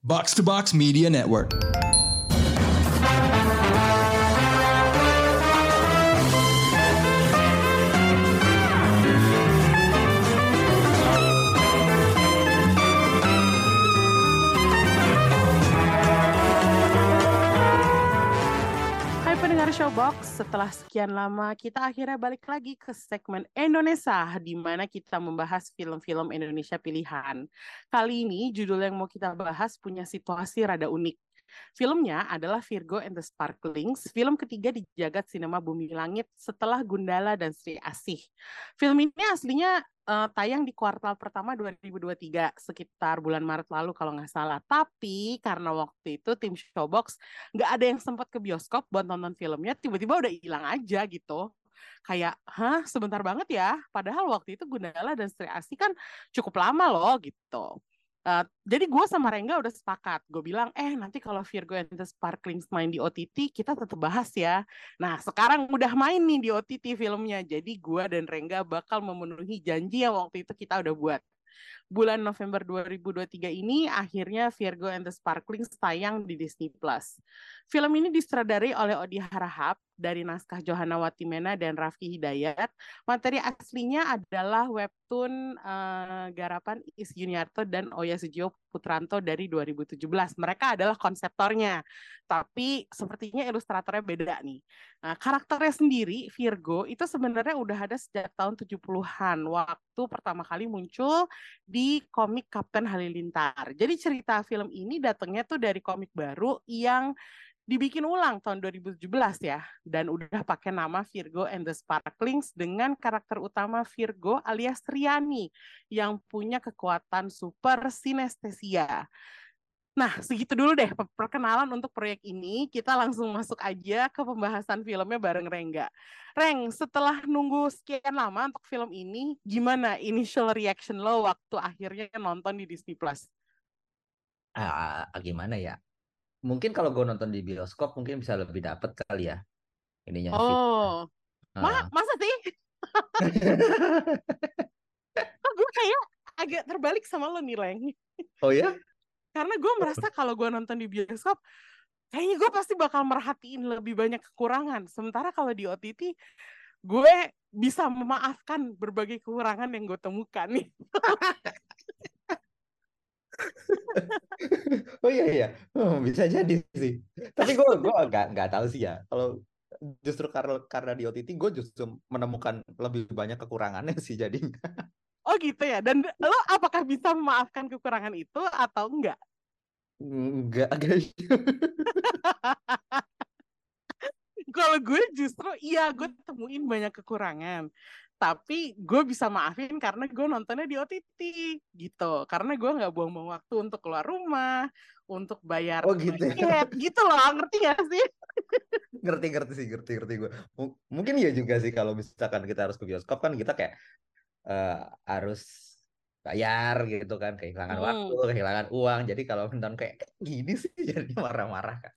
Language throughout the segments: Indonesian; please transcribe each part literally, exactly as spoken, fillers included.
Box to Box Media Network. Hai pendengar Showbox, setelah sekian lama kita akhirnya balik lagi ke segmen Indonesia di mana kita membahas film-film Indonesia pilihan. Kali ini judul yang mau kita bahas punya situasi rada unik. Filmnya adalah Virgo and the Sparklings, film ketiga di jagat sinema Bumi Langit setelah Gundala dan Sri Asih. Film ini aslinya uh, tayang di kuartal pertama dua ribu dua puluh tiga, sekitar bulan Maret lalu kalau nggak salah. Tapi karena waktu itu tim Showbox nggak ada yang sempat ke bioskop buat nonton filmnya, tiba-tiba udah hilang aja gitu. Kayak, hah sebentar banget ya, padahal waktu itu Gundala dan Sri Asih kan cukup lama loh gitu. Uh, jadi gue sama Rengga udah sepakat. Gue bilang, eh nanti kalau Virgo and the Sparklings main di O T T, kita tetap bahas ya. Nah sekarang udah main nih di O T T filmnya. Jadi gue dan Rengga bakal memenuhi janji yang waktu itu kita udah buat. Bulan November dua ribu dua puluh tiga ini akhirnya Virgo and the Sparklings tayang di Disney Plus. Film ini disutradarai oleh Odi Harahap dari naskah Johanna Watimena dan Raffi Hidayat. Materi aslinya adalah webtoon uh, garapan Is Yuniarto dan Oya Sujio Putranto dari dua ribu tujuh belas. Mereka adalah konseptornya, tapi sepertinya ilustratornya beda nih. Nah, karakternya sendiri, Virgo, itu sebenarnya udah ada sejak tahun tujuh puluhan, waktu pertama kali muncul di komik Kapten Halilintar. Jadi cerita film ini datangnya tuh dari komik baru yang dibikin ulang tahun dua ribu tujuh belas ya, dan udah pakai nama Virgo and the Sparklings dengan karakter utama Virgo alias Riani yang punya kekuatan super sinestesia. Nah, segitu dulu deh perkenalan untuk proyek ini. Kita langsung masuk aja ke pembahasan filmnya bareng Rengga. Reng, setelah nunggu sekian lama untuk film ini, gimana initial reaction lo waktu akhirnya nonton di Disney Plus? Ah, gimana ya? Mungkin kalau gue nonton di bioskop mungkin bisa lebih dapet kali ya ininya fit. Oh, Ma, Ah. masa sih? Gue kayak agak terbalik sama lo nih, Reng. Oh ya? Karena gue merasa kalau gue nonton di bioskop, kayaknya gue pasti bakal merhatiin lebih banyak kekurangan. Sementara kalau di O T T, gue bisa memaafkan berbagai kekurangan yang gue temukan nih. Oh iya iya, oh, bisa jadi sih. Tapi gue gue nggak nggak tahu sih ya. Kalau justru karena karena di O T T gue justru menemukan lebih banyak kekurangannya sih jadinya. Oh gitu ya. Dan lo apakah bisa memaafkan kekurangan itu atau enggak? Enggak guys. Kalau gue justru iya gue temuin banyak kekurangan. Tapi gue bisa maafin karena gue nontonnya di O T T gitu. Karena gue nggak buang-buang waktu untuk keluar rumah, untuk bayar Oh gitu ya. tiket gitu loh. Ngerti gak sih? Ngerti ngerti sih ngerti ngerti gue. M- mungkin ya juga sih kalau misalkan kita harus ke bioskop kan kita kayak eh, harus bayar gitu kan, kehilangan waktu, Hmm. kehilangan uang. Jadi kalau nonton kayak gini sih jadi marah-marah kan.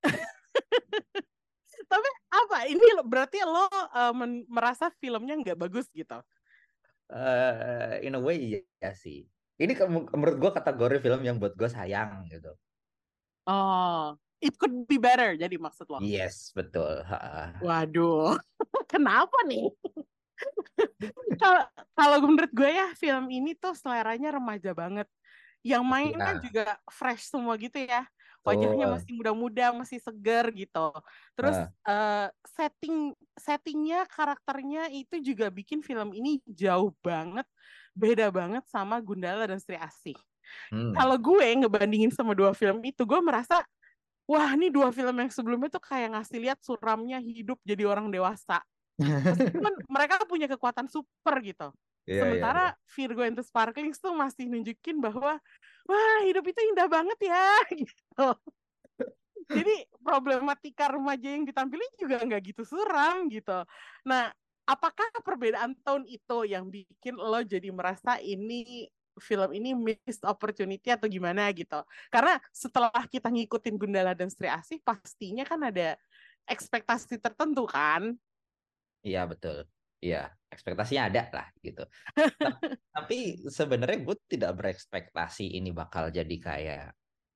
Tapi apa? Ini berarti lo uh, men- merasa filmnya nggak bagus gitu? Eh in a way ya sih. Ini ke- menurut gue kategori film yang buat gue sayang gitu. Oh, it could be better. Jadi maksud lo? Yes, betul. Ha. Waduh, kenapa nih? Kalau kalau menurut gue ya film ini tuh seleranya remaja banget. Yang main kan Iya, juga fresh semua gitu ya. Wajahnya betul. masih muda-muda, masih segar gitu. Terus Ha. uh, setting settingnya, karakternya itu juga bikin film ini jauh banget, beda banget sama Gundala dan Sri Asih. Hmm. Kalau gue ngebandingin sama dua film itu, gue merasa, wah ini dua film yang sebelumnya tuh kayak ngasih lihat suramnya hidup jadi orang dewasa. Meskipun mereka punya kekuatan super gitu. Iya, iya, iya. Sementara Virgo and the Sparklings tuh masih nunjukin bahwa wah hidup itu indah banget ya gitu. Jadi problematika remaja yang ditampilin juga nggak gitu suram gitu. Nah, apakah perbedaan tone itu yang bikin lo jadi merasa ini film ini missed opportunity atau gimana gitu? Karena setelah kita ngikutin Gundala dan Sri Asih, pastinya kan ada ekspektasi tertentu kan? Iya, betul. Iya, ekspektasinya ada lah gitu. Ta- Tapi sebenarnya gue tidak berekspektasi ini bakal jadi kayak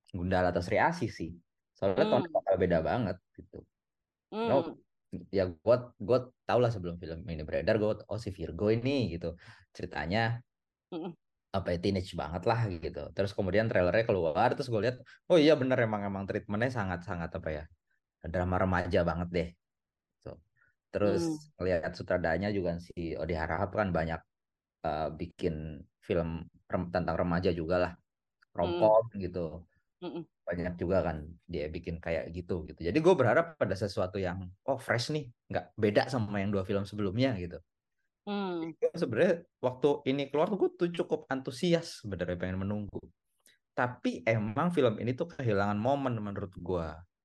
Gundala atau Sri Asih sih. Soalnya Hmm. tonnya bakal beda banget gitu. No, Hmm. ya gue gue tau lah sebelum film ini beredar, gue oh si Virgo ini gitu ceritanya Hmm. apa ya, teenage banget lah gitu. Terus kemudian trailernya keluar, terus gue lihat, oh iya bener emang emang treatmentnya sangat sangat apa ya, drama remaja banget deh. So, Hmm. terus lihat sutradaranya juga si Odi Harahap kan banyak uh, bikin film rem- tentang remaja juga lah, Hmm. romcom gitu. Hmm. Banyak juga kan dia bikin kayak gitu gitu. Jadi gue berharap pada sesuatu yang oh fresh nih, nggak beda sama yang dua film sebelumnya gitu. Hmm. Gue sebenarnya waktu ini keluar gue tuh cukup antusias sebenarnya pengen menunggu. Tapi emang film ini tuh kehilangan momen menurut gue.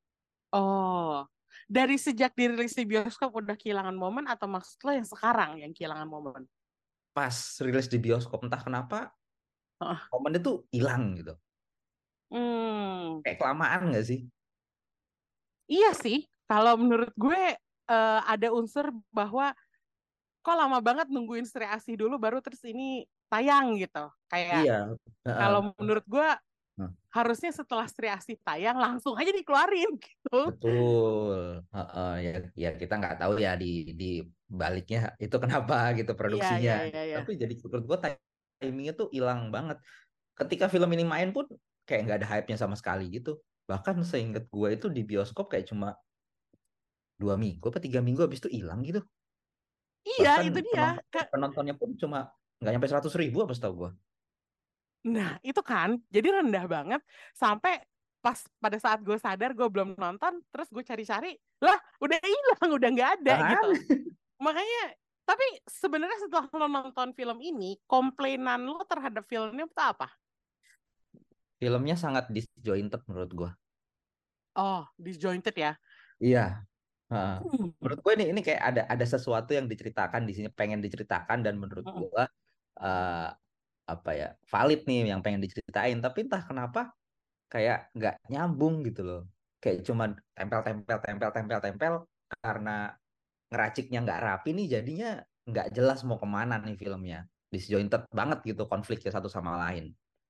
Oh, dari sejak dirilis di bioskop udah kehilangan momen atau maksud lo yang sekarang yang kehilangan momen? Pas rilis di bioskop entah kenapa Heeh. momennya tuh hilang gitu. Hmm. Kayak kelamaan nggak sih? Iya sih, kalau menurut gue eh, ada unsur bahwa kok lama banget nungguin Sri Asih dulu baru terus ini tayang gitu. Kayak Iya. Heeh. kalau menurut gue Nah, harusnya setelah Sri Asih tayang langsung aja dikeluarin gitu. betul. Heeh, ya, ya kita nggak tahu ya di di baliknya itu kenapa gitu Iya, produksinya. iya, iya, iya. Tapi jadi menurut gue timingnya tuh hilang banget. Ketika film ini main pun kayak nggak ada hype-nya sama sekali gitu. Bahkan seingat gue itu di bioskop kayak cuma dua minggu apa tiga minggu habis itu hilang gitu. Iya, Bahkan itu dia. penonton Ka- penontonnya pun cuma nggak nyampe seratus ribu apa setahu gue. Nah, itu kan jadi rendah banget sampai pas pada saat gue sadar gue belum nonton, terus gue cari-cari, lah udah hilang, udah nggak ada Kan? gitu. Makanya, tapi sebenarnya setelah lo nonton film ini, komplainan lo terhadap filmnya itu apa? Filmnya sangat disjointed menurut gue. Oh, disjointed ya. Iya. Heeh. Hmm. Menurut gue ini ini kayak ada ada sesuatu yang diceritakan di sini pengen diceritakan dan menurut Mm-mm. gue eh, apa ya valid nih yang pengen diceritain tapi entah kenapa kayak nggak nyambung gitu loh. Kayak cuman tempel tempel tempel tempel tempel karena ngeraciknya nggak rapi nih jadinya nggak jelas mau kemana nih filmnya. Disjointed banget gitu konfliknya satu sama lain.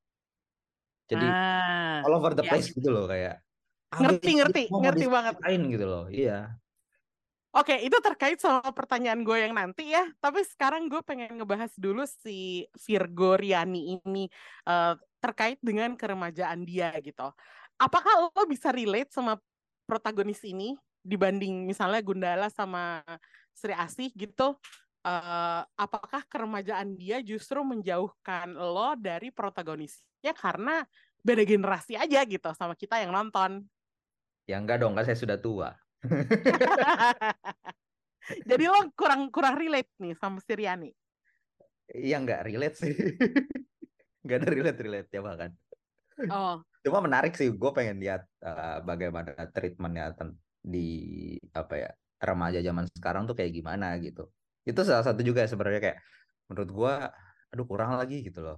Jadi Ah, all over the ya. place gitu loh kayak A B Ngerti, C ngerti, semua mau ngerti banget. diceritain gitu loh. Iya. Oke, itu terkait sama pertanyaan gue yang nanti ya. Tapi sekarang gue pengen ngebahas dulu si Virgo Riani ini eh, terkait dengan keremajaan dia gitu. Apakah lo bisa relate sama protagonis ini dibanding misalnya Gundala sama Sri Asih gitu? Eh, apakah keremajaan dia justru menjauhkan lo dari protagonisnya karena beda generasi aja gitu sama kita yang nonton? Ya enggak dong, kan saya sudah tua. Jadi lo kurang kurang relate nih sama si Riani. Iya enggak relate sih. Enggak ada relate-relate ya bahkan. Oh, Cuma menarik sih, gue pengen lihat uh, bagaimana treatmentnya ten- di apa ya remaja zaman sekarang tuh kayak gimana gitu. Itu salah satu juga sebenarnya kayak menurut gue, aduh kurang lagi gitu loh.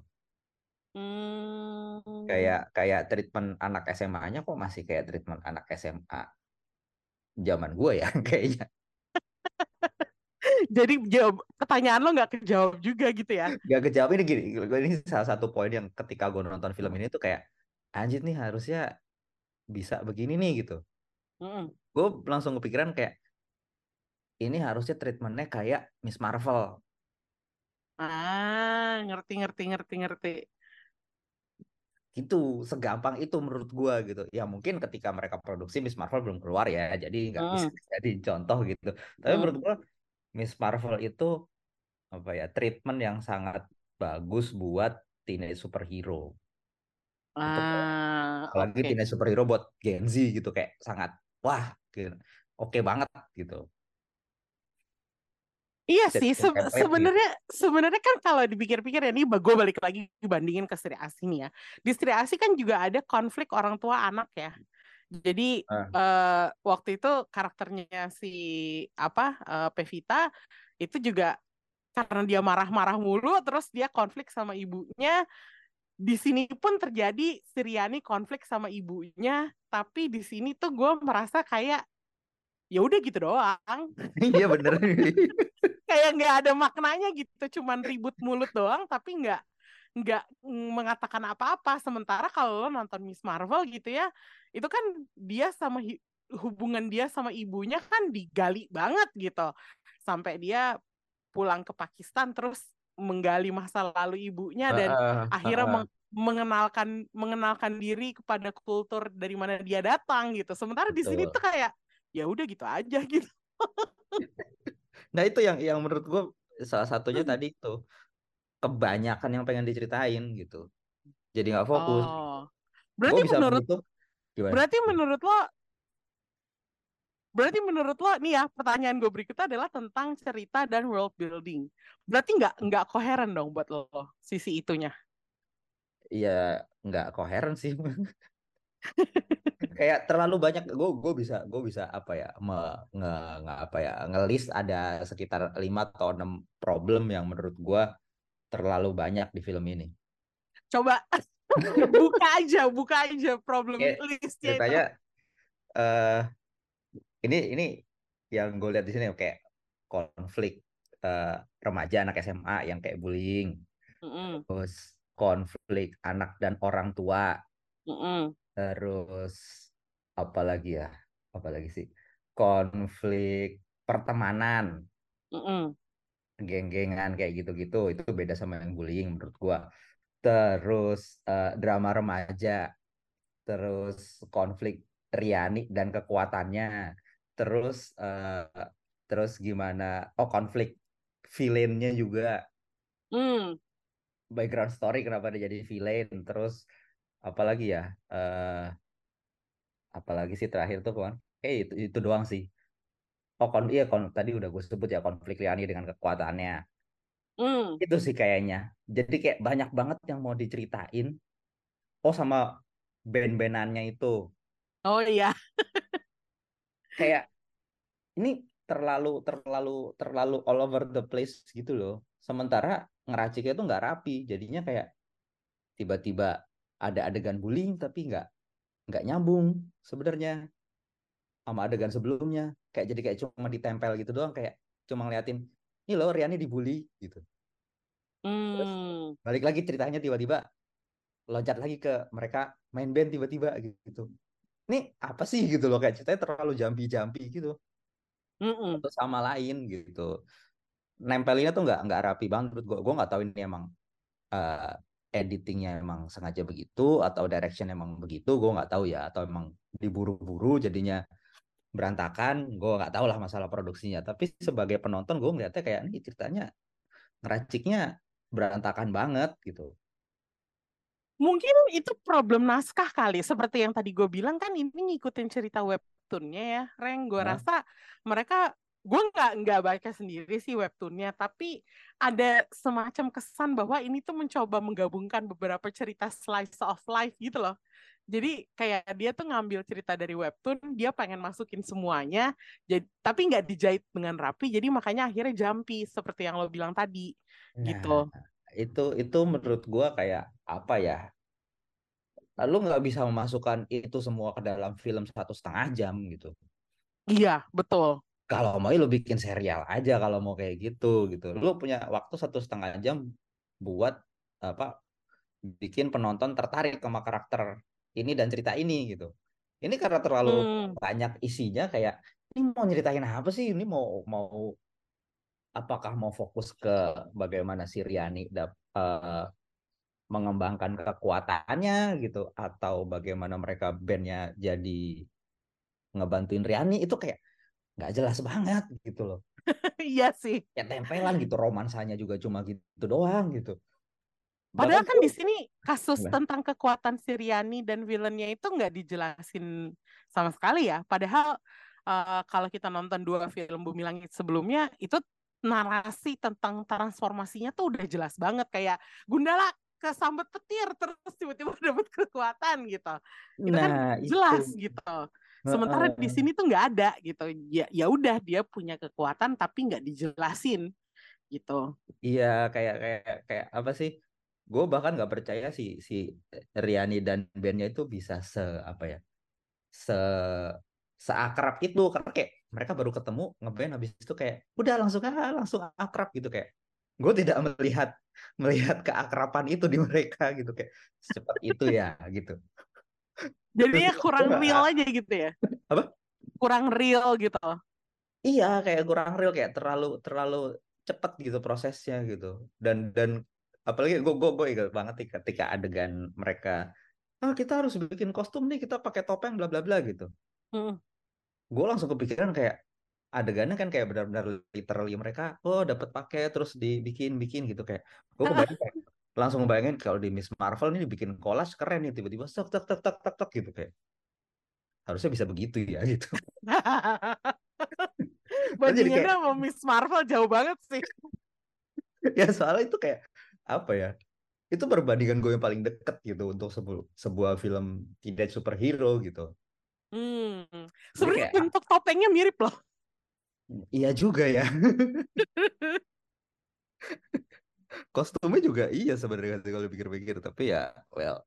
hmm. Kayak kayak treatment anak S M A-nya kok masih kayak treatment anak S M A zaman gue ya kayaknya. Jadi jawab pertanyaan lo nggak kejawab juga gitu ya? Gak kejawab ini gini, ini salah satu poin yang ketika gue nonton film ini tuh kayak anjir nih harusnya bisa begini nih gitu. Mm-mm. Gue langsung kepikiran kayak ini harusnya treatmentnya kayak Miss Marvel Ah, ngerti, ngerti, ngerti, ngerti. gitu, segampang itu menurut gue gitu. Ya mungkin ketika mereka produksi Miss Marvel belum keluar ya, jadi nggak bisa Mm, jadi contoh gitu. Tapi menurut mm. gue Miss Marvel itu apa ya treatment yang sangat bagus buat teenage superhero. Itu kayak, Ah, apalagi oke. teenage superhero buat Gen Z gitu kayak sangat wah gitu. Oke banget gitu. Iya Jadi sih, se- template gitu. sebenarnya sebenarnya kan kalau dipikir-pikir ya, ini gue balik lagi bandingin ke Sri Asih nih ya. Di Sri Asih kan juga ada konflik orang tua anak ya. Jadi Ah, eh, waktu itu karakternya si apa eh, Pevita itu juga karena dia marah-marah mulu, terus dia konflik sama ibunya. Di sini pun terjadi Siriani konflik sama ibunya, tapi di sini tuh gue merasa kayak ya udah gitu doang, iya bener. kayak nggak ada maknanya gitu, cuman ribut mulut doang, tapi nggak nggak mengatakan apa-apa. Sementara kalau lo nonton Miss Marvel gitu ya, itu kan dia sama hi- hubungan dia sama ibunya kan digali banget gitu. Sampai dia pulang ke Pakistan terus menggali masa lalu ibunya dan Heeh, akhirnya heeh, meng- mengenalkan mengenalkan diri kepada kultur dari mana dia datang gitu. Sementara di sini betul. tuh kayak ya udah gitu aja gitu. Nah itu yang yang menurut gue salah satunya tadi itu kebanyakan yang pengen diceritain gitu. Jadi nggak fokus. Oh. Gue Berarti bisa menurut menutup gimana? berarti menurut lo berarti menurut lo nih ya pertanyaan gue berikutnya adalah tentang cerita dan world building. Berarti nggak nggak koheren dong buat lo sisi itunya. Iya nggak koheren sih. Kayak terlalu banyak. Gue gue bisa gue bisa apa ya me, nge, nge apa ya ngelis ada sekitar lima atau enam problem yang menurut gue terlalu banyak di film ini. Coba buka aja, buka aja problem Kayak listnya itu. ceritanya eh ini ini yang gue lihat di sini kayak konflik eh, remaja anak S M A yang kayak bullying, Mm-mm, terus konflik anak dan orang tua, mm-mm, terus apa lagi ya? Apa lagi sih? Konflik pertemanan, mm-mm, geng-gengan kayak gitu-gitu itu beda sama yang bullying menurut gua. Terus eh, drama remaja, terus konflik Riani dan kekuatannya, terus eh, terus gimana? Oh konflik villainnya juga, mm. background story kenapa dia jadi villain, terus apalagi ya? Eh apalagi sih terakhir tuh kan? Eh itu itu doang sih. Oh kon iya kon tadi udah gue sebut ya konflik Riani dengan kekuatannya. Mm. Itu sih kayaknya. Jadi kayak banyak banget yang mau diceritain. Oh sama band-bandannya itu. Oh iya. Kayak ini terlalu terlalu terlalu all over the place gitu loh. Sementara ngeraciknya itu nggak rapi. Jadinya kayak tiba-tiba ada adegan bullying tapi nggak nggak nyambung sebenarnya sama adegan sebelumnya. Kayak jadi kayak cuma ditempel gitu doang. Kayak cuma ngeliatin ini loh Riani dibully gitu. Terus Mm. balik lagi ceritanya tiba-tiba loncat lagi ke mereka main band tiba-tiba gitu. Ini apa sih gitu loh kayak ceritanya terlalu jampi-jampi gitu Mm-mm. satu sama lain gitu nempelinnya tuh nggak nggak rapi banget menurut gue gue nggak tahu ini emang uh, editingnya emang sengaja begitu atau direction emang begitu gue nggak tahu ya atau emang diburu-buru jadinya berantakan gue nggak tahu lah masalah produksinya tapi sebagai penonton gue ngeliatnya kayak ini ceritanya ngeraciknya berantakan banget gitu. Mungkin itu problem naskah kali. Seperti yang tadi gue bilang kan ini ngikutin cerita webtoonnya ya, Reng. Gue Hah? rasa mereka, gue nggak nggak baca sendiri sih webtoonnya, tapi ada semacam kesan bahwa ini tuh mencoba menggabungkan beberapa cerita slice of life gitu loh. Jadi kayak dia tuh ngambil cerita dari webtoon, dia pengen masukin semuanya, jadi tapi nggak dijahit dengan rapi, jadi makanya akhirnya jumpy seperti yang lo bilang tadi, Nah gitu. itu itu menurut gue kayak apa ya lu nggak bisa memasukkan itu semua ke dalam film satu setengah jam gitu. Iya, betul. Kalau mau lu bikin serial aja kalau mau kayak gitu gitu. Lu punya waktu satu setengah jam buat apa bikin penonton tertarik sama karakter ini dan cerita ini gitu. Ini karena terlalu Hmm. banyak isinya kayak ini mau nyeritain apa sih? Ini mau mau apakah mau fokus ke bagaimana si Riani dap, eh, mengembangkan kekuatannya gitu atau bagaimana mereka bandnya jadi ngebantuin Riani itu kayak nggak jelas banget gitu loh. Iya sih. Ya tempelan gitu romansanya juga cuma gitu doang gitu bahkan Padahal kan gue di sini kasus tentang kekuatan Siriani dan villainnya itu nggak dijelasin sama sekali ya. Padahal eh, kalau kita nonton dua film Bumi Langit sebelumnya, itu narasi tentang transformasinya tuh udah jelas banget. Kayak Gundala kesambet petir terus tiba-tiba dapat kekuatan gitu. Itu kan nah itu jelas gitu. Sementara di Heeh. sini tuh nggak ada gitu. Ya ya udah dia punya kekuatan tapi nggak dijelasin gitu. Iya kayak kayak kayak apa sih gue bahkan nggak percaya si si Riani dan bandnya itu bisa se apa ya se seakrab itu karena kayak mereka baru ketemu ngeband habis itu kayak udah langsung ah langsung akrab gitu kayak gue tidak melihat melihat keakraban itu di mereka gitu, kayak secepat itu ya gitu. Jadinya Terus kurang gua real nggak- aja gitu ya. apa? Kurang real gitu. Iya, kayak kurang real, kayak terlalu terlalu cepat gitu prosesnya gitu. Dan dan apalagi gue gue gue ingat banget nih ketika adegan mereka, ah kita harus bikin kostum nih, kita pakai topeng bla bla bla gitu. Hmm. Gue langsung kepikiran kayak adegannya kan kayak benar-benar literally mereka oh dapat pakai terus dibikin bikin gitu, kayak gue kebayang kayak langsung bayangin kalau di Miss Marvel nih dibikin collage keren nih, tiba-tiba tek tek tek tek tek tek gitu, kayak harusnya bisa begitu ya gitu. Kan jadi kayak Bandingannya sama Miss Marvel jauh banget sih. ya soalnya itu kayak apa ya, itu perbandingan gue yang paling deket gitu untuk sebuah sebuah film tidak superhero gitu. Hmm. Jadi Sebenarnya kayak ah, bentuk topengnya mirip loh. iya juga ya. Kostumnya juga iya sebenarnya sih kalau pikir-pikir, tapi ya well.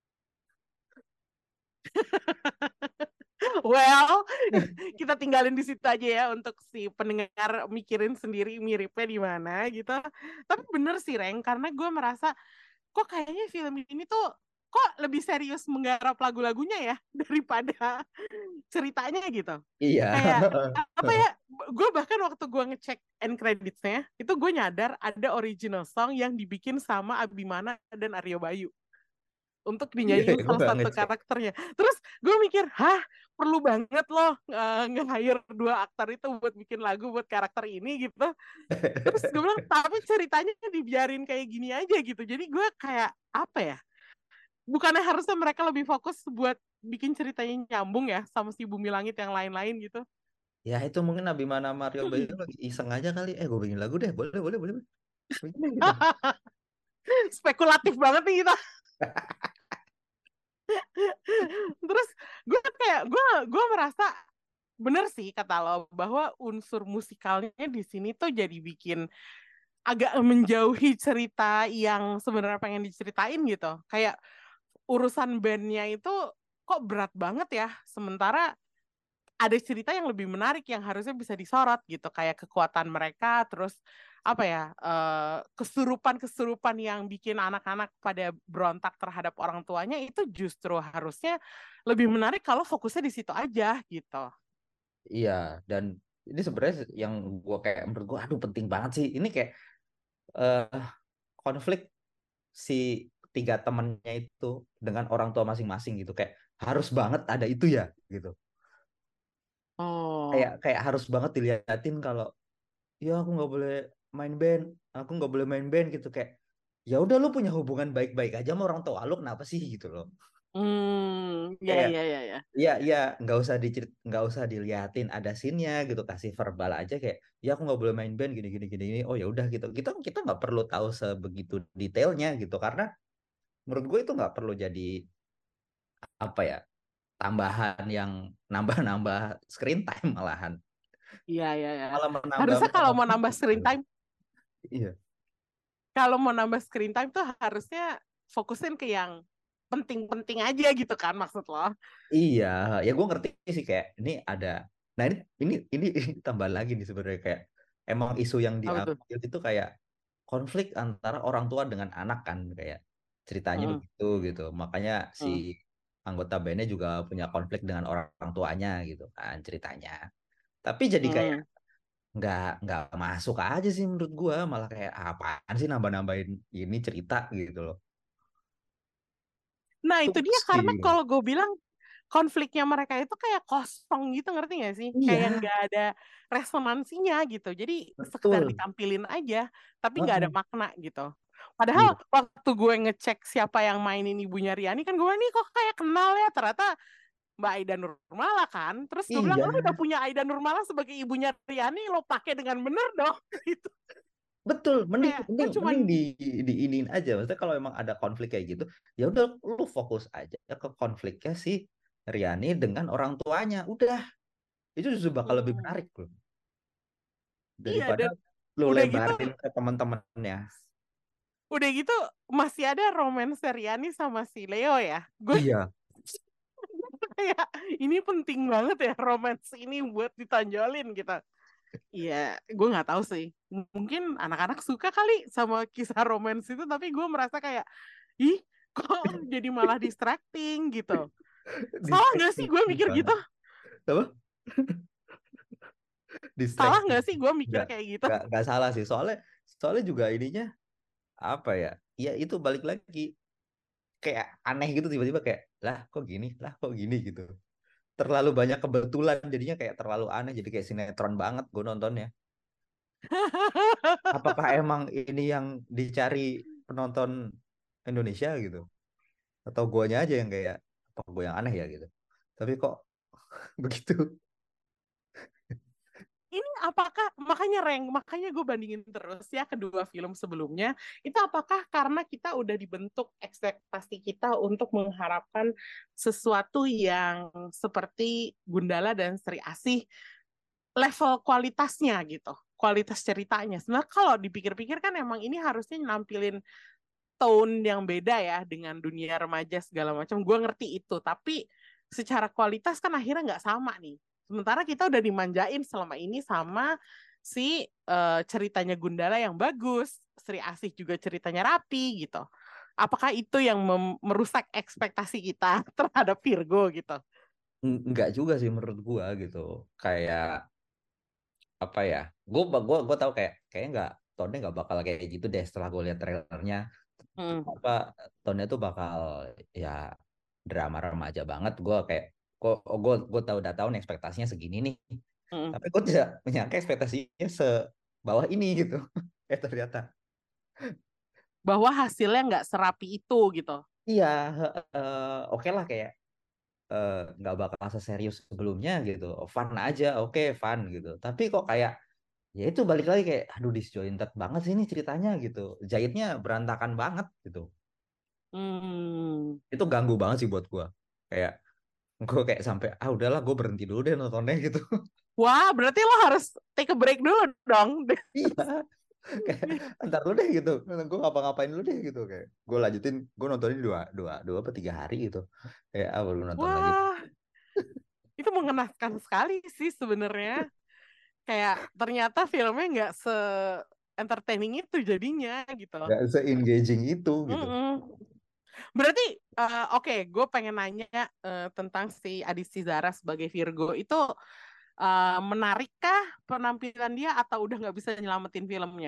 Well, kita tinggalin di situ aja ya untuk si pendengar mikirin sendiri miripnya di mana gitu. Tapi bener sih, Reng, karena gue merasa kok kayaknya film ini tuh kok lebih serius menggarap lagu-lagunya ya daripada ceritanya gitu. Iya. Kayak apa ya? Gue bahkan waktu gue ngecek end credits-nya itu gue nyadar ada original song yang dibikin sama Abimana dan Aryo Bayu untuk Iya, dinyanyiin gue salah nggak satu ngecek. karakternya. Terus gue mikir, hah, perlu banget loh uh, nge-hire dua aktor itu buat bikin lagu buat karakter ini gitu. Terus gue bilang, tapi ceritanya dibiarin kayak gini aja gitu. Jadi gue kayak, apa ya, bukannya harusnya mereka lebih fokus buat bikin ceritanya nyambung ya sama si Bumi Langit yang lain-lain gitu. Ya itu mungkin Abimana Mario Bayu lagi iseng aja kali. Eh gue bikin lagu deh, boleh boleh boleh. Bikin deh, gitu. Spekulatif banget nih kita. Terus gue kayak, gue gue merasa bener sih kata lo bahwa unsur musikalnya di sini tuh jadi bikin agak menjauhi cerita yang sebenarnya pengen diceritain gitu. Kayak urusan bandnya itu kok berat banget ya. Sementara ada cerita yang lebih menarik yang harusnya bisa disorot gitu. Kayak kekuatan mereka, terus apa ya, eh, kesurupan-kesurupan yang bikin anak-anak pada berontak terhadap orang tuanya itu justru harusnya lebih menarik kalau fokusnya di situ aja gitu. Iya, dan ini sebenarnya yang gue kayak menurut gue aduh penting banget sih. Ini kayak eh, konflik si tiga temennya itu dengan orang tua masing-masing gitu, kayak harus banget ada itu ya gitu. Kayak Oh. kayak harus banget diliatin kalau ya aku nggak boleh main band, aku nggak boleh main band gitu, kayak ya udah lu punya hubungan baik-baik aja sama orang tua lu kenapa sih gitu loh. Hmm, ya Kayak ya ya ya. ya ya nggak usah dicerit nggak usah diliatin ada scene-nya gitu, kasih verbal aja kayak ya aku nggak boleh main band gini gini gini gini. Oh ya udah gitu, kita kita nggak perlu tahu sebegitu detailnya gitu, karena menurut gue itu nggak perlu jadi apa ya, tambahan yang nambah-nambah screen time malahan, Iya iya ya. malah menambah Harusnya kalau menambah mau nambah konflik screen gitu. time, Iya. kalau mau nambah screen time tuh harusnya fokusin ke yang penting-penting aja gitu kan maksud lo. Iya, ya gue ngerti sih kayak ini ada. Nah ini ini ini, ini tambah lagi nih sebenarnya, kayak emang isu yang Apa tuh? diambil itu kayak konflik antara orang tua dengan anak kan, kayak ceritanya Hmm, begitu gitu. Makanya si hmm, anggota bandnya juga punya konflik dengan orang tuanya gitu kan ceritanya. Tapi jadi kayak hmm. nggak nggak masuk aja sih menurut gue, malah kayak apaan sih nambah-nambahin ini cerita gitu loh. Nah Itu itu dia mesti karena gitu. kalau gue bilang konfliknya mereka itu kayak kosong gitu ngerti gak sih? Kayak Iya, nggak ada resonansinya gitu. Jadi sekedar betul. ditampilin aja, tapi nggak ada Heeh. makna gitu. Padahal Iya, waktu gue ngecek siapa yang mainin ibunya Riani kan gue nih kok kayak kenal ya, ternyata Mbak Aida Nurmala kan. Terus gue bilang, iya. lo udah punya Aida Nurmala sebagai ibunya Riani, lo pakai dengan bener dong. Gitu. Betul, mending Kayak gue mending cuman, mending di diinin aja. Maksudnya kalau emang ada konflik kayak gitu, ya udah lu fokus aja ke konfliknya si Riani dengan orang tuanya. Udah, itu justru bakal lebih hmm, menarik loh iya daripada dan lu udah gitu, lebarin ke teman-temannya. udah gitu masih ada romance Riani sama si Leo ya. Gue Iya, kayak ini penting banget ya romance ini buat ditonjolin gitu. Iya, gue nggak tahu sih. M- Mungkin anak-anak suka kali sama kisah romance itu, tapi gue merasa kayak, ih, kok jadi malah distracting gitu. Salah nggak sih Distracting gue mikir gitu? banget. Apa? Salah Distracting. nggak sih gue mikir Nggak, kayak gitu? nggak, nggak salah sih. Soalnya, soalnya juga ininya apa ya? Ya itu balik lagi kayak aneh gitu tiba-tiba kayak lah kok gini, lah kok gini gitu. Terlalu banyak kebetulan jadinya kayak terlalu aneh jadi kayak sinetron banget gue nontonnya. Apakah emang ini yang dicari penonton Indonesia gitu? Atau guanya aja yang kayak apa gue yang aneh ya gitu. Tapi kok begitu? Ini apakah, makanya Reng, makanya gue bandingin terus ya kedua film sebelumnya, itu apakah karena kita udah dibentuk ekspektasi kita untuk mengharapkan sesuatu yang seperti Gundala dan Sri Asih, level kualitasnya gitu, kualitas ceritanya. Sebenarnya kalau dipikir-pikir kan emang ini harusnya nampilin tone yang beda ya dengan dunia remaja segala macam. Gue ngerti itu, tapi secara kualitas kan akhirnya nggak sama nih. Sementara kita udah dimanjain selama ini sama si eh, ceritanya Gundala yang bagus, Sri Asih juga ceritanya rapi gitu. Apakah itu yang mem- merusak ekspektasi kita terhadap Virgo gitu? Enggak juga sih menurut gua gitu. Kayak apa ya? Gue gua gua tahu kayak kayaknya nggak tonnya nggak bakal kayak gitu deh setelah gue lihat trailernya. Hmm. Apa tonnya tuh bakal ya drama remaja banget. Gue kayak kok gue gue tahu udah tahu nih ekspektasinya segini nih. Hmm. Tapi gue tidak menyangka ekspektasinya sebawah ini gitu. Eh ternyata Bahwa hasilnya nggak serapi itu gitu. iya, eh, oke lah kayak eh, nggak bakal seserius sebelumnya gitu. Fun aja, oke fun gitu. Tapi kok kayak ya itu balik lagi kayak aduh disjointed banget sih ini ceritanya gitu. Jahitnya berantakan banget gitu. Hmm. Itu ganggu banget sih buat gue. Kayak gue kayak sampai ah udahlah gue berhenti dulu deh nontonnya gitu. Wah, berarti lo harus take a break dulu dong. Iya, kayak ntar lu deh gitu. Gue ngapa-ngapain lu deh gitu kayak. Gue lanjutin, gue nontonnya dua dua dua apa tiga hari gitu. Kayak ah belum nonton lagi. Wah, itu mengenaskan sekali sih sebenarnya. Kayak ternyata filmnya nggak se entertaining itu jadinya gitu. Gak se-engaging itu gitu. Mm-mm. Berarti eh, oke, gue pengen nanya eh, tentang si Adisti Zara sebagai Virgo itu eh, menarikkah penampilan dia atau udah nggak bisa nyelamatin filmnya?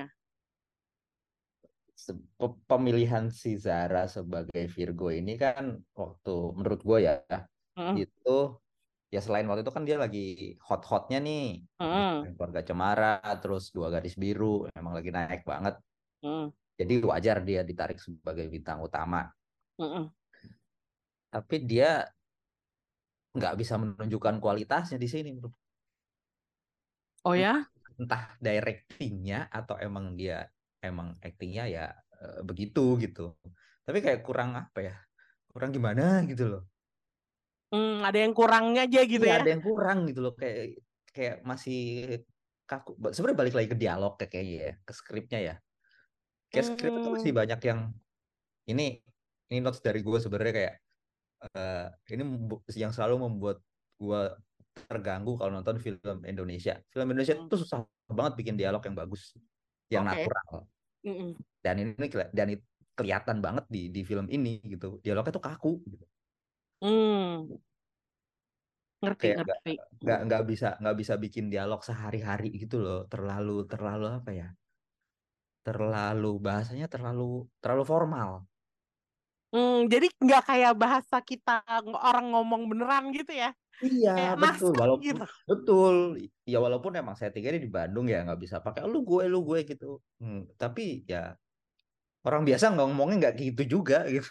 Se- pe- Pemilihan si Zara sebagai Virgo ini kan waktu menurut gue ya Mm-mm. itu ya selain waktu itu kan dia lagi hot-hotnya nih habis Mm-mm. main Keluarga Cemara terus Dua Gadis Biru emang lagi naik banget Mm-mm. jadi wajar dia ditarik sebagai bintang utama Mm-mm. tapi dia nggak bisa menunjukkan kualitasnya di sini menurut Oh ya? entah directingnya atau emang dia emang actingnya ya eh, begitu gitu tapi kayak kurang apa ya kurang gimana gitu loh. Hmm, ada yang kurangnya aja gitu Iya ya? ada yang kurang gitu loh kayak kayak masih kaku. Sebenarnya balik lagi ke dialog kayak kayaknya ya, ke skripnya ya. Kayak skrip itu masih Hmm, banyak yang ini ini notes dari gue sebenarnya kayak eh, ini membu- yang selalu membuat gue terganggu kalau nonton film Indonesia. Film Indonesia hmm, tuh susah banget bikin dialog yang bagus, yang oke. natural. Mm-mm. Dan ini keli- dan itu kelihatan banget di di film ini gitu. Dialognya tuh kaku gitu. Hmm, ngerti, Kayak nggak ngerti. nggak nggak bisa nggak bisa bikin dialog sehari-hari gitu loh. Terlalu terlalu apa ya? Terlalu bahasanya terlalu terlalu formal. Hmm, jadi nggak kayak bahasa kita ng- orang ngomong beneran gitu ya? Iya Kayak betul naskah walaupun gitu. betul ya walaupun emang settingnya di Bandung ya nggak bisa pakai lu gue lu gue gitu. Hmm, tapi ya orang biasa nggak ngomongnya nggak gitu juga gitu.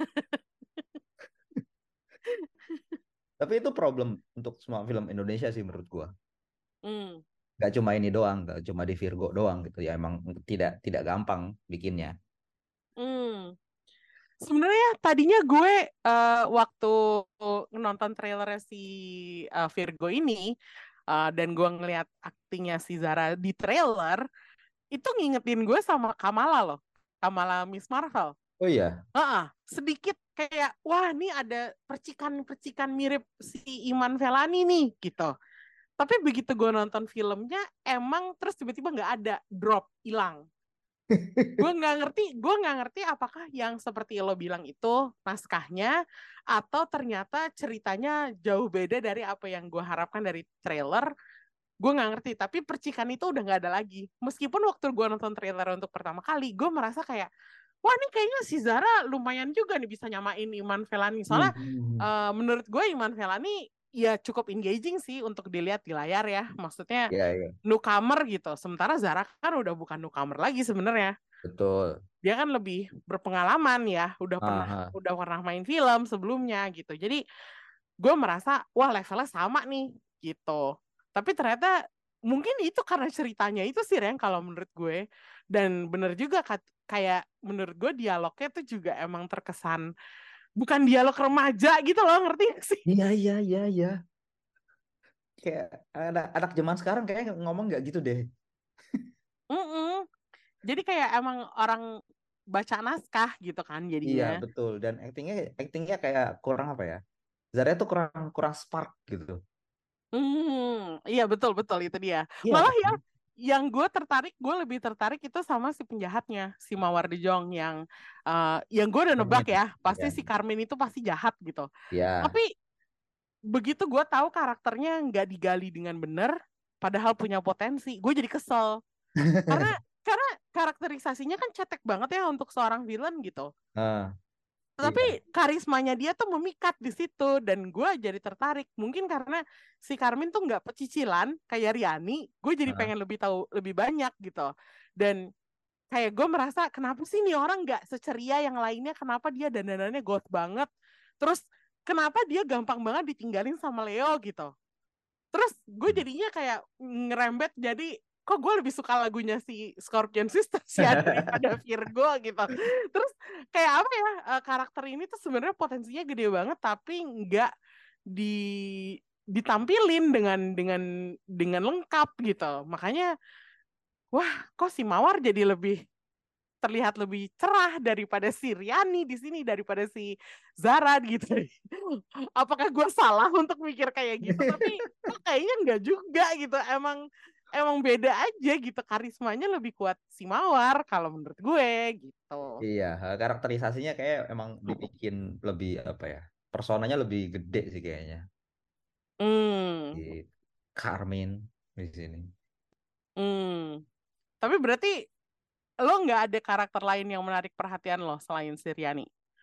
Tapi itu problem untuk semua film Indonesia sih menurut gua. Hmm. Gak cuma ini doang, gak cuma di Virgo doang gitu ya. Emang tidak tidak gampang bikinnya. Hmm. Sebenarnya tadinya gue eh, waktu nonton trailer si eh, Virgo ini eh, dan gue ngeliat aktingnya si Zara di trailer itu ngingetin gue sama Kamala loh, Kamala Miss Marvel. Oh iya, Heeh, sedikit kayak wah ini ada percikan-percikan mirip si Iman Vellani nih gitu. Tapi begitu gue nonton filmnya, emang terus tiba-tiba nggak ada, drop, hilang. Gue nggak ngerti, gue nggak ngerti apakah yang seperti lo bilang itu naskahnya atau ternyata ceritanya jauh beda dari apa yang gue harapkan dari trailer. Gue nggak ngerti, tapi percikan itu udah nggak ada lagi. Meskipun waktu gue nonton trailer untuk pertama kali, gue merasa kayak, wah ini kayaknya si Zara lumayan juga nih bisa nyamain Iman Vellani. Soalnya Hmm. uh, menurut gue Iman Vellani ya cukup engaging sih untuk dilihat di layar ya. Maksudnya Ya, ya, newcomer gitu. Sementara Zara kan udah bukan newcomer lagi sebenarnya. betul. Dia kan lebih berpengalaman ya, udah pernah Aha. udah pernah main film sebelumnya gitu. Jadi gue merasa wah levelnya sama nih gitu. Tapi ternyata mungkin itu karena ceritanya itu sih Ren kalau menurut gue. Dan bener juga kayak menurut gue dialognya tuh juga emang terkesan bukan dialog remaja gitu loh, ngerti gak sih? Iya, iya, iya, iya. Kayak anak anak zaman sekarang kayak ngomong nggak gitu deh. Mm-mm. Jadi kayak emang orang baca naskah gitu kan Iya, jadinya. betul. Dan actingnya actingnya kayak kurang apa ya? Zara tuh kurang kurang spark gitu. Hmm, iya betul betul itu dia. Iya Malah ya, kan? yang gue tertarik, gue lebih tertarik itu sama si penjahatnya, si Mawar De Jong yang, uh, yang gue udah nebak Carmen. ya, pasti Ya, si Carmen itu pasti jahat gitu. ya. Tapi begitu gue tahu karakternya nggak digali dengan benar, padahal punya potensi, gue jadi kesel. Karena karena karakterisasinya kan cetek banget ya untuk seorang villain gitu. Ah, Tapi iya. karismanya dia tuh memikat di situ dan gue jadi tertarik. Mungkin karena si Karmin tuh nggak pecicilan kayak Riani, gue jadi Ah, pengen lebih tahu lebih banyak gitu. Dan kayak gue merasa kenapa sih nih orang nggak seceria yang lainnya? Kenapa dia dandanannya goth banget? Terus kenapa dia gampang banget ditinggalin sama Leo gitu? Terus gue jadinya kayak ngerembet jadi kok gue lebih suka lagunya si Scorpion Sisters ya daripada Virgo gitu. Terus kayak apa ya eh, karakter ini tuh sebenarnya potensinya gede banget tapi nggak di ditampilin dengan dengan dengan lengkap gitu. Makanya wah kok si Mawar jadi lebih terlihat lebih cerah daripada si Riani di sini daripada si Zara gitu. Apakah gue salah untuk mikir kayak gitu? Tapi kok kayaknya enggak juga gitu. Emang emang beda aja gitu. Karismanya lebih kuat si Mawar kalau menurut gue gitu. iya, karakterisasinya kayak emang dibikin lebih apa ya? Personanya lebih gede sih kayaknya Hmm, di Carmen di sini. hmm. Tapi berarti lo nggak ada karakter lain yang menarik perhatian lo selain si Riani?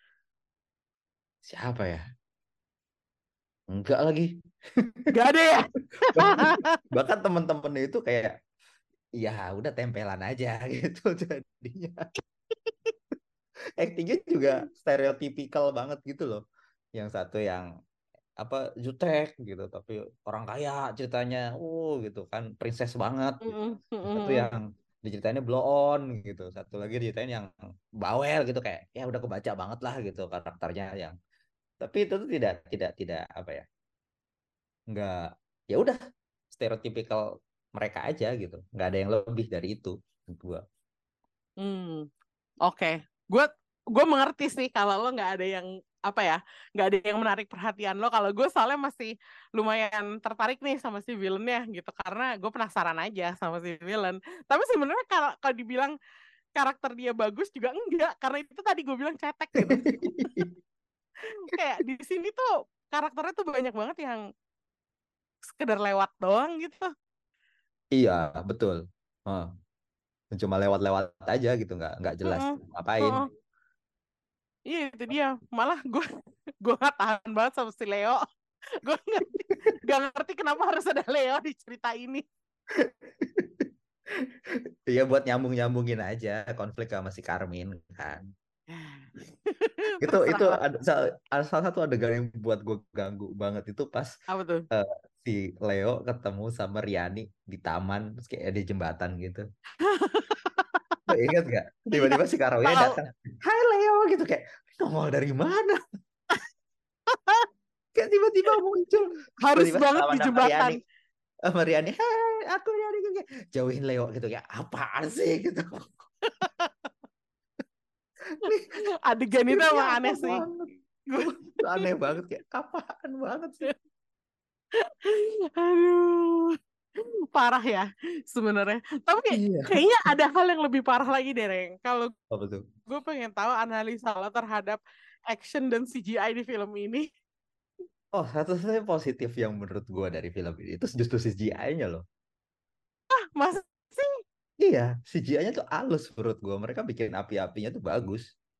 Siapa ya? Enggak lagi. Gak ada ya? Bahkan temen-temennya itu kayak ya udah tempelan aja gitu jadinya. Actingnya juga stereotypical banget gitu loh. Yang satu yang apa jutek gitu tapi orang kaya ceritanya oh gitu kan princess banget gitu. Mm, mm, Satu mm, yang diceritain blow on gitu, satu lagi diceritain yang bawel gitu kayak ya udah kebaca banget lah gitu karakternya yang tapi itu tuh tidak tidak tidak apa ya nggak ya udah stereotypical mereka aja gitu nggak ada yang lebih dari itu menurut gua. mm. Oke, gue gue mengerti sih kalau lo nggak ada yang apa ya, nggak ada yang menarik perhatian lo. Kalau gue soalnya masih lumayan tertarik nih sama si villainnya gitu, karena gue penasaran aja sama si villain. Tapi sebenarnya kalau kalau dibilang karakter dia bagus juga enggak, karena itu tadi gue bilang cetek gitu. Kayak di sini tuh karakternya tuh banyak banget yang sekedar lewat doang gitu. Iya betul. Oh, cuma lewat-lewat aja gitu nggak nggak jelas Heeh, ngapain. heeh. Iya itu dia. Malah gue gue gak tahan banget sama si Leo. Gue ngerti, gak ngerti kenapa harus ada Leo di cerita ini. Iya buat nyambung-nyambungin aja konflik sama si Karmin kan. Itu itu Terserah lah. ada salah, salah satu adegan yang buat gue ganggu banget itu pas Apa tuh? eh, si Leo ketemu sama Riani di taman terus kayak di jembatan gitu. Lo ingat gak? Iya, Tiba-tiba si Karoya tahu. datang. Hai Leo gitu kayak nongol dari mana? Kayak tiba-tiba muncul. Harus Tiba-tiba banget di salaman sama Riani. jembatan. Sama Riani, hei aku Riani gitu. Kayak, jauhin Leo gitu kayak apaan sih gitu. Nih Adegan itu skripnya emang apa aneh sih. banget. Itu aneh banget kayak apaan banget sih. Aduh, parah ya sebenarnya. Tapi kayak- Iya. kayaknya ada hal yang lebih parah lagi deh, Reng. Kalau Apa tuh? gue pengen tahu analisa lo terhadap action dan C G I di film ini. Oh, satu-satunya positif yang menurut gue dari film ini itu justru C G I-nya loh. Masa sih? Iya, C G I-nya tuh halus menurut gue. Mereka bikin api-apinya tuh bagus.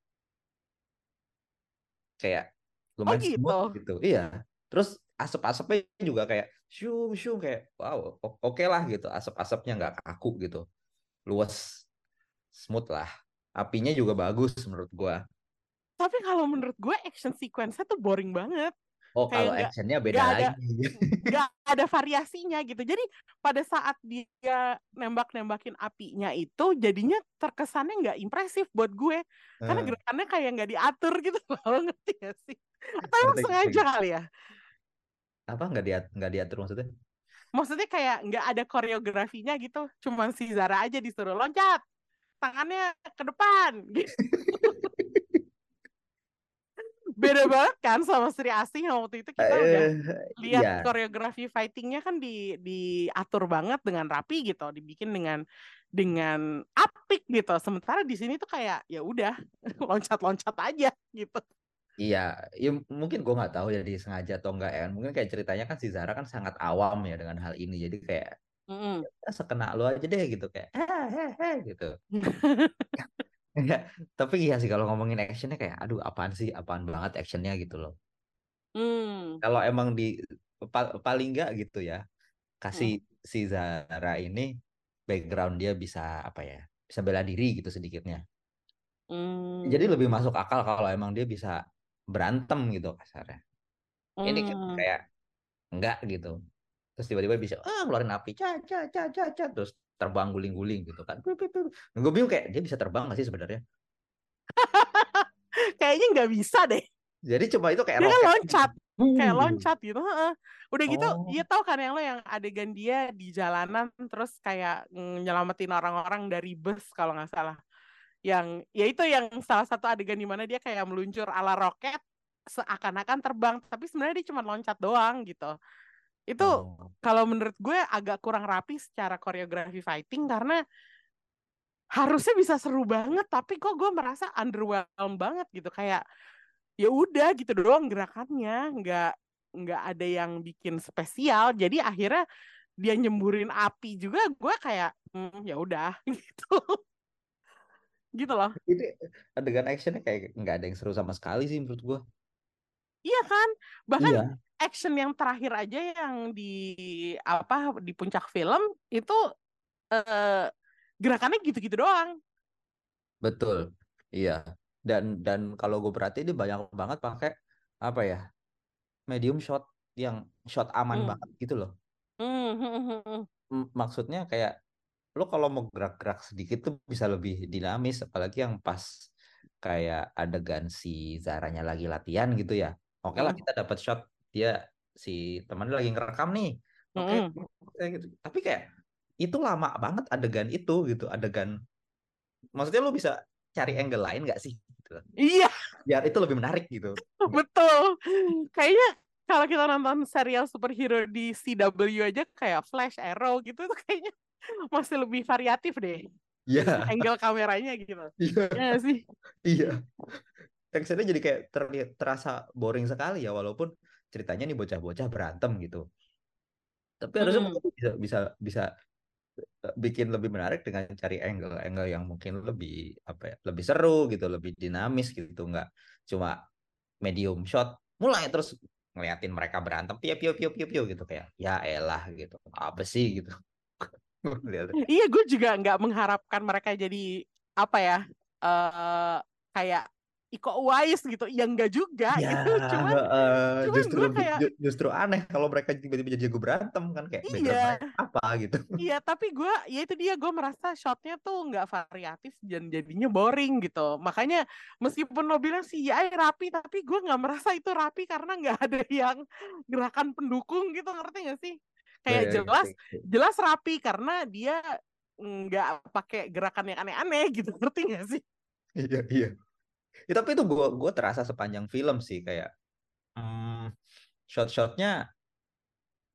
Kayak Oh lumayan gitu. smooth gitu. Iya. Terus asap-asapnya juga kayak syum syum kayak wow, o- oke lah gitu. Asap-asapnya nggak kaku gitu. Luas, smooth lah. Apinya juga bagus menurut gua. Tapi kalau menurut gue action sequence-nya tuh boring banget. Oh, Kayak kalau nggak actionnya beda nggak ada lagi. nggak ada variasinya gitu. Jadi pada saat dia nembak-nembakin apinya itu jadinya terkesannya nggak impresif buat gue. Karena Eh, gerakannya kayak nggak diatur gitu loh, ngerti gak sih? Atau emang ngerti, sengaja ngerti. kali ya? Apa nggak diat nggak diatur maksudnya? Maksudnya kayak nggak ada koreografinya gitu. Cuman si Zara aja disuruh loncat, tangannya ke depan. Gitu. Beda banget kan sama Sri Asih yang waktu itu kita udah Eh, lihat iya, koreografi fightingnya kan di diatur banget dengan rapi gitu, dibikin dengan dengan apik gitu. Sementara di sini tuh kayak ya udah loncat-loncat aja gitu. iya. Ya, mungkin gua nggak tahu ya disengaja atau enggak ya. Mungkin kayak ceritanya kan si Zara kan sangat awam ya dengan hal ini. Jadi kayak Mm-mm. "Ah, sekena lu aja deh gitu kayak eh eh eh gitu. Enggak, tapi iya sih kalau ngomongin actionnya kayak aduh apaan sih, apaan banget actionnya gitu loh. Hmm. Kalau emang di pa- paling enggak gitu ya, kasih Hmm. si Zara ini background dia bisa apa ya, bisa bela diri gitu sedikitnya. Jadi Hmm. lebih masuk akal kalau emang dia bisa berantem gitu kasarnya. Ini kan Hmm. kayak enggak gitu. Terus tiba-tiba bisa ah ngeluarin api, ca ca ca ca ca terus terbang guling-guling gitu kan. Gue bingung kayak dia bisa terbang nggak sih sebenarnya? Kayaknya nggak bisa deh. Jadi cuma itu kayak Dia kan roket gitu. loncat, Boom kayak gitu. loncat gitu. Heeh. Udah gitu, Oh. dia tahu kan yang lo yang adegan dia di jalanan terus kayak mm, nyelamatin orang-orang dari bus kalau nggak salah. Yang ya itu yang salah satu adegan di mana dia kayak meluncur ala roket seakan-akan terbang, tapi sebenarnya dia cuma loncat doang gitu. Itu Oh. kalau menurut gue agak kurang rapi secara koreografi fighting karena harusnya bisa seru banget, tapi kok gue merasa underwhelmed banget gitu kayak ya udah gitu doang gerakannya, nggak nggak ada yang bikin spesial. Jadi akhirnya dia nyemburin api juga gue kayak hmm, ya udah gitu gitu loh. Itu adegan actionnya kayak nggak ada yang seru sama sekali sih menurut gua. Iya kan? Bahkan Iya, action yang terakhir aja yang di apa di puncak film itu eh, gerakannya gitu-gitu doang. betul. Iya. Dan dan kalau gue perhatiin dia banyak banget pakai apa ya? Medium shot yang shot aman Hmm. banget gitu loh. Hmm, hmm, hmm, hmm. M- Maksudnya kayak lo kalau mau gerak-gerak sedikit tuh bisa lebih dinamis apalagi yang pas kayak adegan si Zaranya lagi latihan gitu ya. Oke lah Hmm, kita dapat shot dia si temannya lagi ngerekam nih. Oke, hmm. kayak gitu. Tapi kayak itu lama banget adegan itu gitu, adegan maksudnya lu bisa cari angle lain nggak sih gitu. Iya, Biar itu lebih menarik gitu. Nggak. betul. Kayaknya kalau kita nonton serial superhero di C W aja kayak Flash, Arrow gitu tuh kayaknya masih lebih variatif deh Iya, angle kameranya gitu. iya, Ya nggak sih? iya. Teksturnya jadi kayak terlihat terasa boring sekali ya walaupun ceritanya nih bocah-bocah berantem gitu. Tapi harusnya Hmm. mungkin bisa bisa bisa bikin lebih menarik dengan cari angle-angle yang mungkin lebih apa ya, lebih seru gitu, lebih dinamis gitu, nggak cuma medium shot mulai terus ngeliatin mereka berantem piu piu piu piu piu gitu kayak ya elah gitu. Apa sih gitu. Lihat. Iya, gue juga nggak mengharapkan mereka jadi apa ya, eh kayak Iko Uwais gitu. Ya nggak juga Ya, gitu. Cuman, eh, cuman justru gue kayak ju- justru aneh kalau mereka tiba-tiba jadi jago berantem kan kayak background iya, mereka apa gitu. iya. Tapi gue, ya itu dia gue merasa shotnya tuh nggak variatif dan jadinya boring gitu. Makanya meskipun lo bilang sih ya rapi, tapi gue nggak merasa itu rapi karena nggak ada yang gerakan pendukung gitu, ngerti nggak sih? Kayak Eh, jelas, jelas rapi karena dia nggak pakai gerakan yang aneh-aneh gitu, ngerti nggak sih? Iya, iya. Ya, tapi itu gua gua terasa sepanjang film sih kayak hmm, shot-shotnya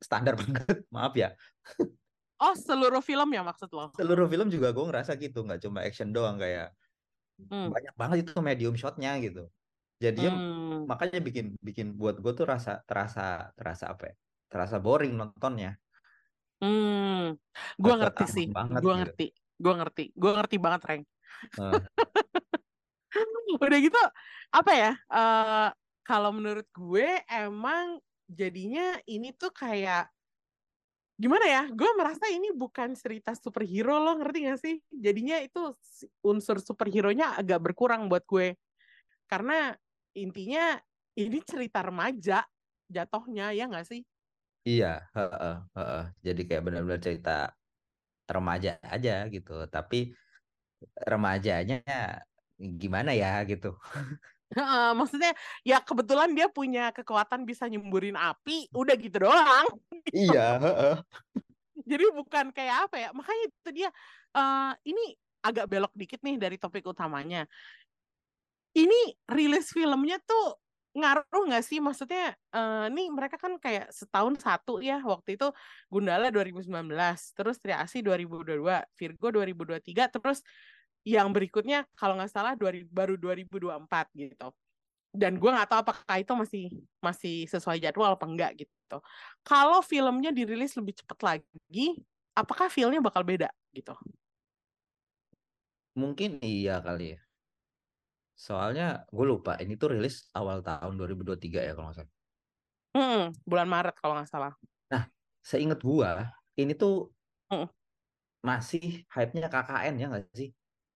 standar banget, maaf ya. Oh, seluruh film ya maksud lo? Seluruh film juga gue ngerasa gitu, nggak cuma action doang, kayak Hmm. banyak banget itu medium shotnya gitu. Jadi Hmm. makanya bikin bikin buat gue tuh rasa terasa terasa apa ya? Terasa boring nontonnya. Hmm. Gue Terasa ngerti tamat sih. banget Gue gitu. ngerti. Gue ngerti. Gue ngerti banget, Reng. Eh, Udah gitu, apa ya? eh kalau menurut gue emang jadinya ini tuh kayak gimana ya? Gue merasa ini bukan cerita superhero lo, ngerti gak sih? Jadinya itu si- unsur superhero-nya agak berkurang buat gue. Karena intinya ini cerita remaja jatohnya, ya nggak sih? iya, heeh, heeh. Jadi kayak benar-benar cerita remaja aja gitu. Tapi remajanya gimana ya gitu. Heeh, maksudnya ya kebetulan dia punya kekuatan bisa nyemburin api, udah gitu doang. Iya, heeh. Jadi bukan kayak apa ya? Makanya itu dia eh ini agak belok dikit nih dari topik utamanya. Ini rilis filmnya tuh ngaruh nggak sih? Maksudnya eh nih mereka kan kayak setahun satu ya. Waktu itu Gundala dua ribu sembilan belas, terus Triasi dua ribu dua puluh dua, Virgo dua ribu dua puluh tiga, terus yang berikutnya kalau nggak salah dua ribu baru dua ribu dua puluh empat gitu. Dan gue nggak tahu apakah itu masih masih sesuai jadwal apa enggak gitu. Kalau filmnya dirilis lebih cepat lagi, apakah filmnya bakal beda gitu? Mungkin iya kali ya. Soalnya gue lupa ini tuh rilis awal tahun dua ribu dua puluh tiga ya kalau nggak salah. Hmm, bulan Maret kalau nggak salah. Nah, seingat gua ini tuh Hmm. masih hype-nya K K N ya nggak sih?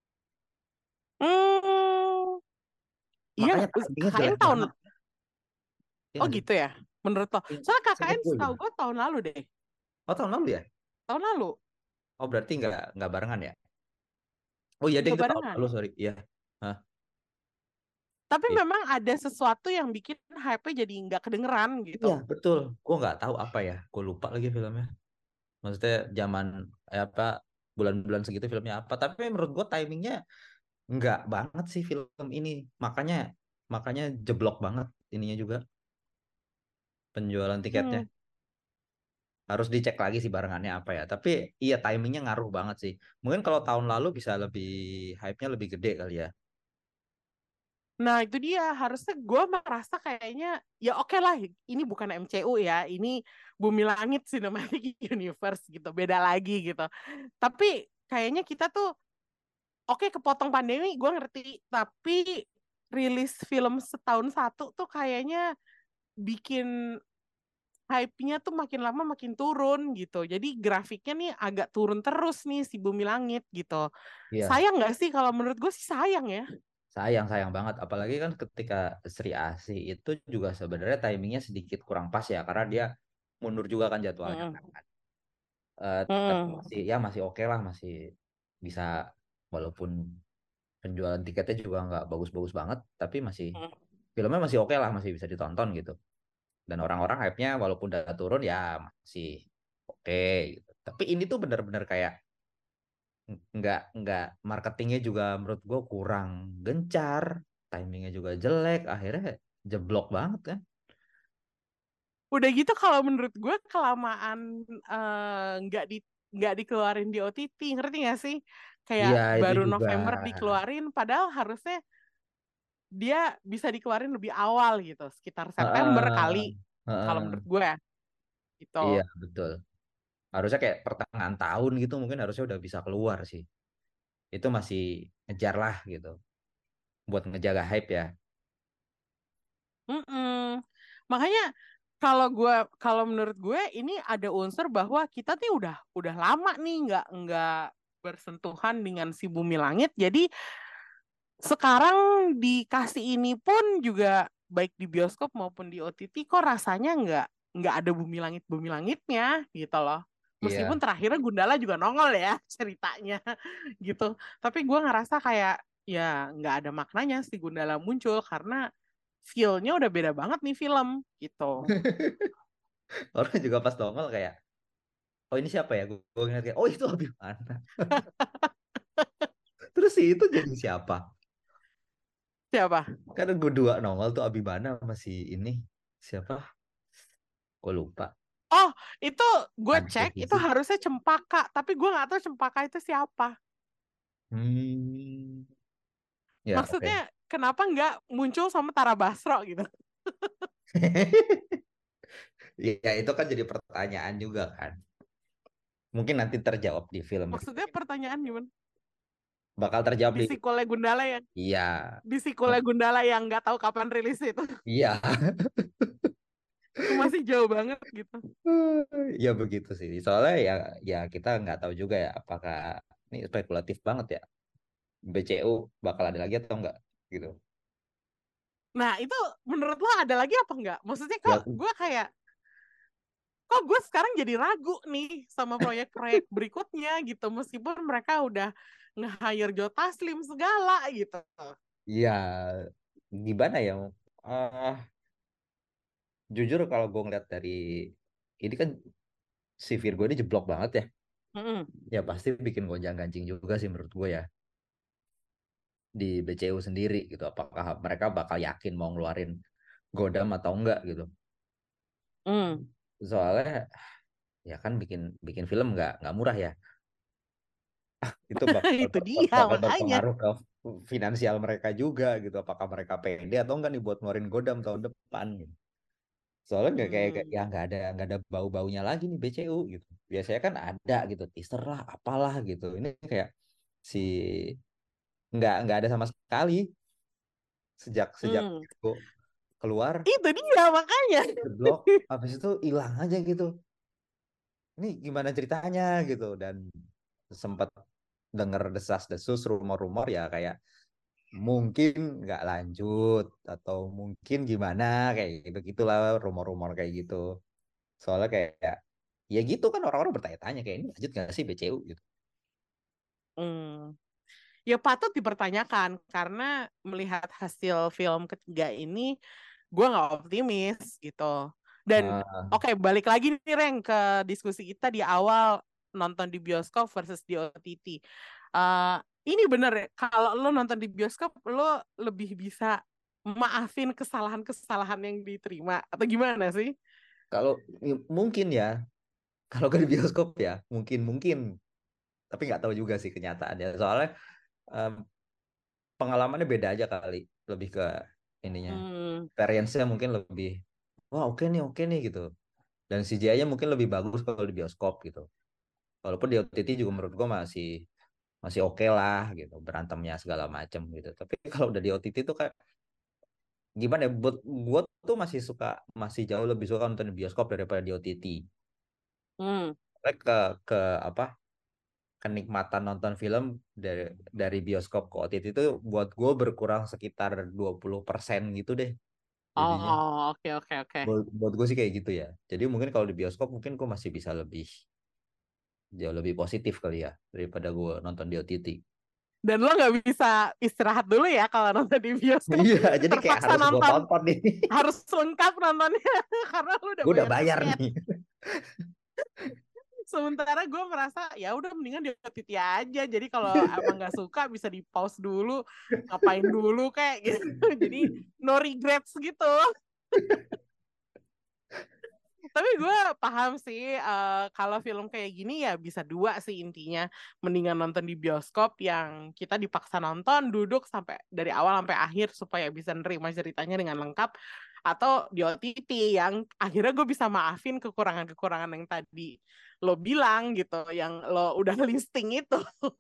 Hmm, iya, Makanya timingnya K K N jelek tahun, banget. Iya oh nggak sih? gitu ya, menurut lo. Soalnya Seingat K K N gue setahu gitu. gue tahun lalu deh, Oh tahun lalu ya? tahun lalu, Oh berarti nggak nggak barengan ya? Oh iya deh nggak itu tahun barengan. lalu sorry. Iya. Hah, Tapi iya. memang ada sesuatu yang bikin hype-nya jadi nggak kedengeran gitu. Iya betul. Gue nggak tahu apa ya. Gue lupa lagi filmnya. Maksudnya zaman eh, apa bulan-bulan segitu filmnya apa. Tapi menurut gue timingnya nggak banget sih film ini. Makanya makanya jeblok banget ininya juga penjualan tiketnya. Hmm. Harus dicek lagi sih barengannya apa ya. Tapi iya timingnya ngaruh banget sih. Mungkin kalau tahun lalu bisa lebih hype-nya lebih gede kali ya. Nah, itu dia. Harusnya gue merasa kayaknya, ya oke lah, ini bukan M C U ya, ini Bumi Langit Cinematic Universe gitu, beda lagi gitu. Tapi kayaknya kita tuh, oke kepotong pandemi, gue ngerti, tapi rilis film setahun satu tuh kayaknya bikin hype-nya tuh makin lama makin turun gitu. Jadi grafiknya nih agak turun terus nih si Bumi Langit gitu. Iya, Sayang nggak sih? Kalau menurut gue sih sayang ya. sayang sayang banget. Apalagi kan ketika Sri Asih itu juga sebenarnya timingnya sedikit kurang pas ya karena dia mundur juga kan jadwalnya. Mm-mm. Eh, tapi Mm-mm. masih ya masih oke lah masih bisa walaupun penjualan tiketnya juga nggak bagus-bagus banget tapi masih filmnya masih oke lah masih bisa ditonton gitu dan orang-orang hype-nya walaupun udah turun ya masih oke gitu. Tapi ini tuh benar-benar kayak nggak nggak marketingnya juga menurut gue kurang gencar, timingnya juga jelek, akhirnya jeblok banget kan. Udah gitu kalau menurut gue kelamaan eh, nggak di nggak dikeluarin di O T T, ngerti nggak sih? Iya Kayak itu baru juga. November dikeluarin, padahal harusnya dia bisa dikeluarin lebih awal gitu, sekitar September Heeh, kali, kalau heeh. menurut gue Iya gitu. betul. Harusnya kayak pertengahan tahun gitu mungkin harusnya udah bisa keluar sih. Itu masih ngejar lah gitu buat ngejaga hype ya. Mm-mm. Makanya kalau gue kalau menurut gue ini ada unsur bahwa kita nih udah udah lama nih nggak nggak bersentuhan dengan si Bumi Langit, jadi sekarang dikasih ini pun juga baik di bioskop maupun di O T T kok rasanya nggak nggak ada bumi langit bumi langitnya gitu loh. Meskipun Iya. terakhirnya Gundala juga nongol ya ceritanya gitu. Tapi gue ngerasa kayak ya nggak ada maknanya si Gundala muncul karena feel-nya udah beda banget nih film gitu. Orang juga pas nongol kayak, oh ini siapa ya? Gue ngeliat kayak, oh itu Abimana. Terus sih itu jadi siapa? Siapa? Karena gue dua nongol tuh Abimana masih ini siapa? Gue lupa. Oh, Itu gue Ada cek, itu sih. harusnya Cempaka, tapi gue nggak tahu Cempaka itu siapa. Hmm. Ya, oke. Maksudnya kenapa nggak muncul sama Tara Basro gitu? Ya, itu kan jadi pertanyaan juga kan. Mungkin nanti terjawab di film Maksudnya berikutnya. pertanyaan gimana? Bakal terjawab Di di sequel Gundala yang iya. di sequel Gundala yang nggak tahu kapan rilis itu. Iya. Yang masih jauh banget gitu. Ya begitu sih. Soalnya ya ya kita nggak tahu juga ya apakah ini spekulatif banget ya. B C U bakal ada lagi atau enggak gitu. Nah, itu menurut lo ada lagi apa enggak? Maksudnya kok Ya gue kayak kok gue sekarang jadi ragu nih sama proyek-proyek berikutnya gitu, meskipun mereka udah nge-hire Joe Taslim segala gitu. ya gimana ya? Ah, jujur kalau gue ngeliat dari ini kan si Virgo ini jeblok banget ya. Mm-mm. Ya pasti bikin gonjang-ganjing juga sih menurut gue ya di B C U sendiri gitu. Apakah mereka bakal yakin mau ngeluarin Godam atau enggak gitu. Mm. Soalnya ya kan bikin bikin film nggak nggak murah ya. Itu bakal Itu ber- dia bakal makanya. berpengaruh ke finansial mereka juga gitu. Apakah mereka pede atau enggak nih buat ngeluarin Godam tahun depan gitu. Soalnya nggak kayak kayak- ya Hmm. nggak ada nggak ada bau-baunya lagi nih B C U gitu. Biasanya kan ada gitu teaser lah apalah gitu. Ini kayak si nggak nggak ada sama sekali sejak sejak Hmm. itu keluar Itu dia makanya. jeblok habis itu hilang aja gitu. Ini gimana ceritanya gitu dan sempat dengar desas-desus rumor-rumor ya kayak mungkin nggak lanjut atau mungkin gimana kayak gitu gitulah rumor-rumor kayak gitu soalnya kayak ya gitu kan orang-orang bertanya-tanya kayak ini lanjut nggak sih B C U gitu. Hmm. Ya patut dipertanyakan karena melihat hasil film ketiga ini gue nggak optimis gitu. Dan Ah, oke, balik lagi nih Reng ke diskusi kita di awal nonton di bioskop versus di O T T. Eh, ini bener ya, kalau lo nonton di bioskop lo lebih bisa maafin kesalahan-kesalahan yang diterima atau gimana sih? kalau ya, mungkin ya kalau ke di bioskop ya mungkin mungkin tapi nggak tahu juga sih kenyataannya soalnya em, pengalamannya beda aja kali lebih ke ininya Hmm. experience-nya mungkin lebih wah oke nih oke nih gitu dan C J I-nya mungkin lebih bagus kalau di bioskop gitu walaupun di O T T juga menurut gua masih masih oke okay lah gitu berantemnya segala macam gitu tapi kalau udah di O T T tuh kayak gimana ya buat gua tuh masih suka masih jauh lebih suka nonton di bioskop daripada di O T T. Hmm. Karena ke ke apa kenikmatan nonton film dari dari bioskop ke O T T itu buat gue berkurang sekitar dua puluh persen gitu deh jadinya Oh, oke oke oke. buat, buat gue sih kayak gitu ya jadi mungkin kalau di bioskop mungkin gue masih bisa lebih jauh lebih positif kali ya daripada gue nonton di O T T. Dan lo nggak bisa istirahat dulu ya kalau nonton di bioskop. Iya jadi kayak Terpaksa harus gue nonton, tonton nih. harus lengkap nontonnya karena lo udah Gue udah bayar bayar tiket. nih. Sementara gue merasa ya udah mendingan di O T T aja. Jadi kalau emang nggak suka bisa di pause dulu, ngapain dulu kayak gitu. Jadi no regrets gitu. Tapi gue paham sih eh, kalau film kayak gini ya bisa dua sih intinya. Mendingan nonton di bioskop yang kita dipaksa nonton, duduk sampai dari awal sampai akhir supaya bisa nerima ceritanya dengan lengkap. Atau di O T T yang akhirnya gue bisa maafin kekurangan-kekurangan yang tadi lo bilang gitu, yang lo udah listing itu.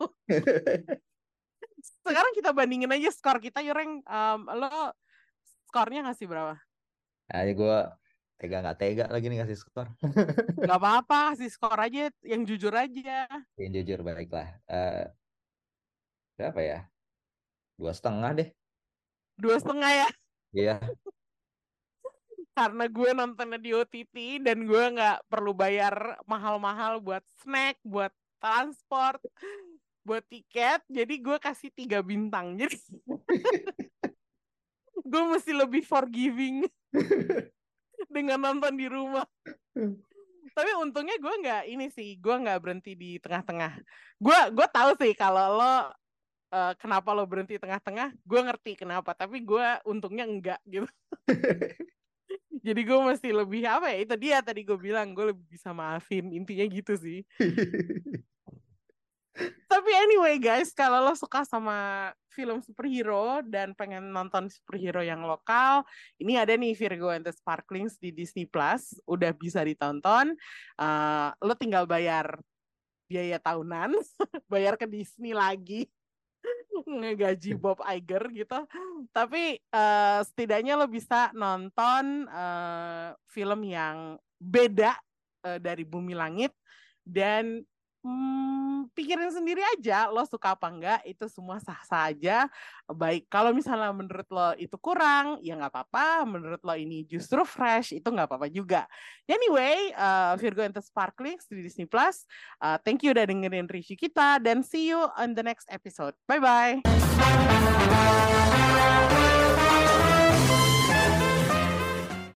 Sekarang kita bandingin aja skor kita, Yureng. Em, lo skornya ngasih berapa? Nah, gue tega nggak tega lagi nih ngasih skor. Gak apa-apa, kasih skor aja yang jujur aja. Yang jujur baiklah. Eh berapa ya? Dua setengah deh. Dua setengah ya. Iya. Karena gue nontonnya di O T T dan gue nggak perlu bayar mahal-mahal buat snack, buat transport, buat tiket, jadi gue kasih tiga bintang. Jadi gue mesti lebih forgiving dengan nonton di rumah. Tapi untungnya gue nggak ini sih, gue nggak berhenti di tengah-tengah. Gue gue tahu sih kalau lo eh, kenapa lo berhenti tengah-tengah, gue ngerti kenapa. Tapi gue untungnya enggak gitu. Jadi gue mesti lebih apa ya, itu dia tadi gue bilang gue lebih bisa maafin, intinya gitu sih. Tapi anyway guys, kalau lo suka sama film superhero dan pengen nonton superhero yang lokal, ini ada nih Virgo and the Sparklings di Disney Plus, udah bisa ditonton. Uh, lo tinggal bayar biaya tahunan, bayar ke Disney lagi, ngegaji Bob Iger gitu. Tapi uh, setidaknya lo bisa nonton uh, film yang beda uh, dari Bumi Langit dan Hmm, pikirin sendiri aja lo suka apa enggak, itu semua sah-sah aja. Baik, kalau misalnya menurut lo itu kurang, ya nggak apa-apa. Menurut lo ini justru fresh, itu nggak apa-apa juga. Anyway, uh, Virgo and the Sparklings di Disney Plus. Uh, thank you udah dengerin review kita dan see you on the next episode. Bye-bye.